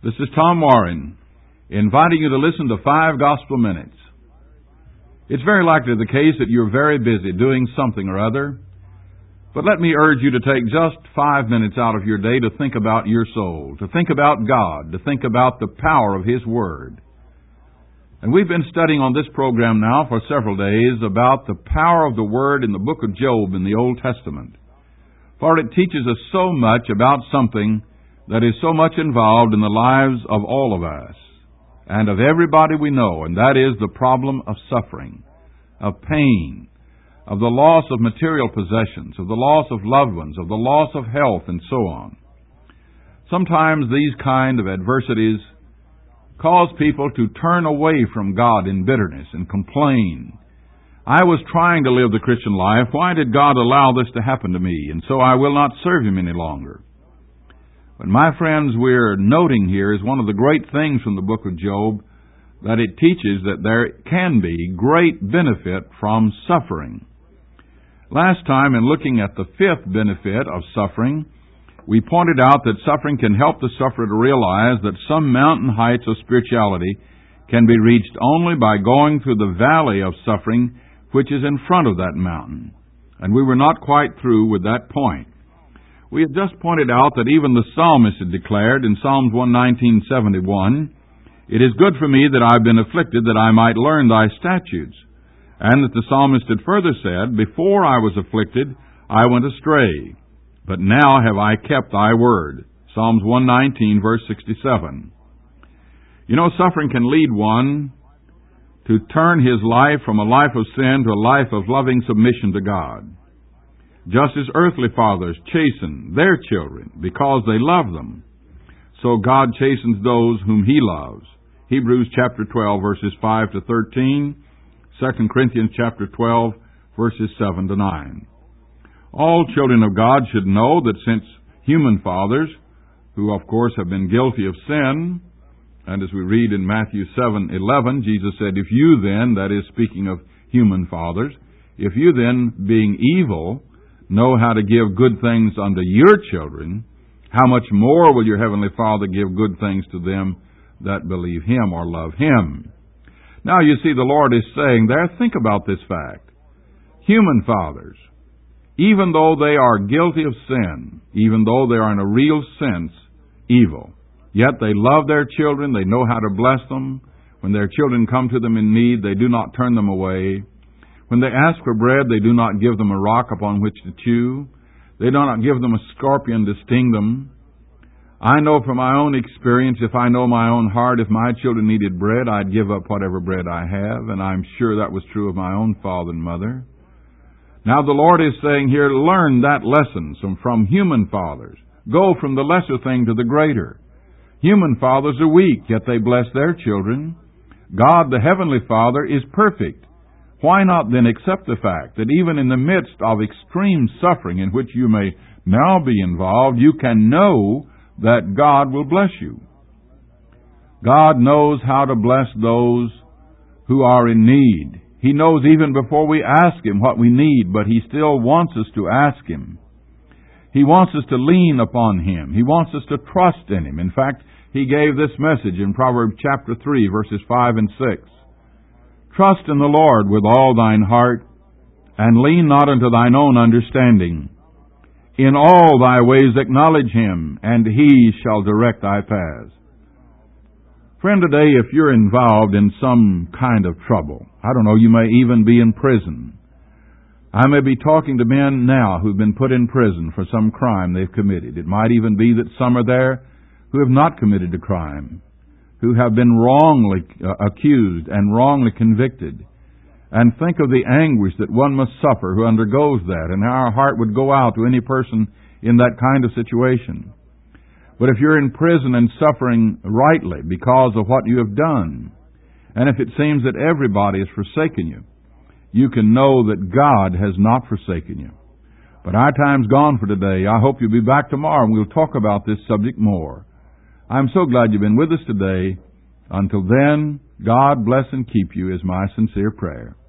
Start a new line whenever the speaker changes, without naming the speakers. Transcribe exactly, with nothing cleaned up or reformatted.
This is Tom Warren, inviting you to listen to Five Gospel Minutes. It's very likely the case that you're very busy doing something or other, but let me urge you to take just five minutes out of your day to think about your soul, to think about God, to think about the power of His Word. And we've been studying on this program now for several days about the power of the Word in the book of Job in the Old Testament. For it teaches us so much about something that is so much involved in the lives of all of us and of everybody we know, and that is the problem of suffering, of pain, of the loss of material possessions, of the loss of loved ones, of the loss of health, and so on. Sometimes these kind of adversities cause people to turn away from God in bitterness and complain. I was trying to live the Christian life. Why did God allow this to happen to me? And so I will not serve Him any longer. But my friends, we're noting here is one of the great things from the book of Job, that it teaches that there can be great benefit from suffering. Last time, in looking at the fifth benefit of suffering, we pointed out that suffering can help the sufferer to realize that some mountain heights of spirituality can be reached only by going through the valley of suffering which is in front of that mountain. And we were not quite through with that point. We had just pointed out that even the psalmist had declared in Psalms one nineteen seventy-one, "It is good for me that I have been afflicted, that I might learn thy statutes." And that the psalmist had further said, "Before I was afflicted, I went astray, but now have I kept thy word." Psalms one nineteen, verse sixty-seven. You know, suffering can lead one to turn his life from a life of sin to a life of loving submission to God. Just as earthly fathers chasten their children because they love them, so God chastens those whom He loves. Hebrews chapter twelve, verses five to thirteen, Second Corinthians chapter twelve, verses seven to nine. All children of God should know that since human fathers, who of course have been guilty of sin, and as we read in Matthew seven eleven, Jesus said, "If you then," that is speaking of human fathers, "if you then, being evil, know how to give good things unto your children, how much more will your heavenly Father give good things to them that believe Him or love Him?" Now you see, the Lord is saying there, think about this fact. Human fathers, even though they are guilty of sin, even though they are in a real sense evil, yet they love their children, they know how to bless them. When their children come to them in need, they do not turn them away. When they ask for bread, they do not give them a rock upon which to chew. They do not give them a scorpion to sting them. I know from my own experience, if I know my own heart, if my children needed bread, I'd give up whatever bread I have, and I'm sure that was true of my own father and mother. Now the Lord is saying here, learn that lesson from, from human fathers. Go from the lesser thing to the greater. Human fathers are weak, yet they bless their children. God, the Heavenly Father, is perfect. Why not then accept the fact that even in the midst of extreme suffering in which you may now be involved, you can know that God will bless you. God knows how to bless those who are in need. He knows even before we ask Him what we need, but He still wants us to ask Him. He wants us to lean upon Him. He wants us to trust in Him. In fact, He gave this message in Proverbs chapter three, verses five and six. "Trust in the Lord with all thine heart, and lean not unto thine own understanding. In all thy ways acknowledge Him, and He shall direct thy paths." Friend, today, if you're involved in some kind of trouble, I don't know, you may even be in prison. I may be talking to men now who've been put in prison for some crime they've committed. It might even be that some are there who have not committed a crime, who have been wrongly uh, accused and wrongly convicted. And think of the anguish that one must suffer who undergoes that, and how our heart would go out to any person in that kind of situation. But if you're in prison and suffering rightly because of what you have done, and if it seems that everybody has forsaken you, you can know that God has not forsaken you. But our time's gone for today. I hope you'll be back tomorrow and we'll talk about this subject more. I'm so glad you've been with us today. Until then, God bless and keep you is my sincere prayer.